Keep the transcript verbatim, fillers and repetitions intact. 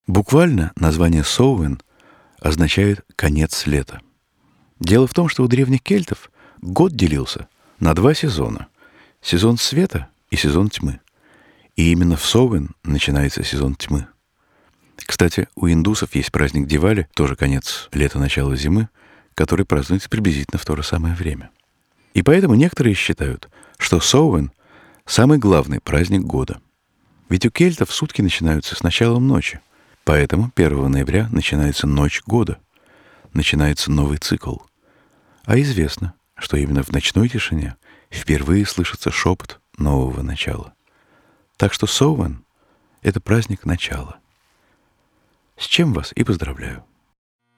Буквально название Самhain означает «конец лета». Дело в том, что у древних кельтов год делился на два сезона — сезон света и сезон тьмы. И именно в Самhain начинается сезон тьмы. Кстати, у индусов есть праздник Дивали, тоже конец лета, начало зимы, который празднуется приблизительно в то же самое время. И поэтому некоторые считают, что Самhain — самый главный праздник года. Ведь у кельтов сутки начинаются с началом ночи, поэтому первого ноября начинается ночь года, начинается новый цикл. А известно, что именно в ночной тишине впервые слышится шепот нового начала. Так что Самhain — это праздник начала. С чем вас и поздравляю.